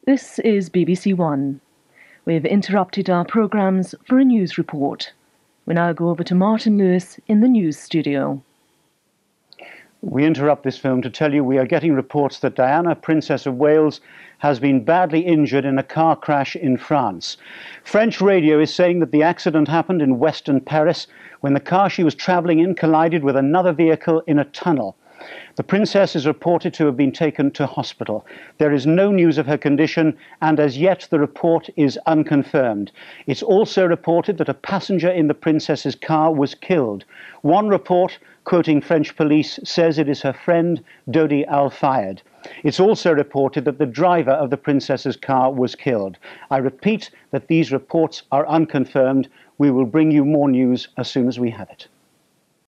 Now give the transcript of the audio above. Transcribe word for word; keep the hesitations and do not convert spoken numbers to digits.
This is B B C One. We've interrupted our programmes for a news report. We now go over to Martin Lewis in the news studio. We interrupt this film to tell you we are getting reports that Diana, Princess of Wales, has been badly injured in a car crash in France. French radio is saying that the accident happened in western Paris when the car she was travelling in collided with another vehicle in a tunnel. The princess is reported to have been taken to hospital. There is no news of her condition, and as yet the report is unconfirmed. It's also reported that a passenger in the princess's car was killed. One report, quoting French police, says it is her friend Dodi Al-Fayed. It's also reported that the driver of the princess's car was killed. I repeat that these reports are unconfirmed. We will bring you more news as soon as we have it.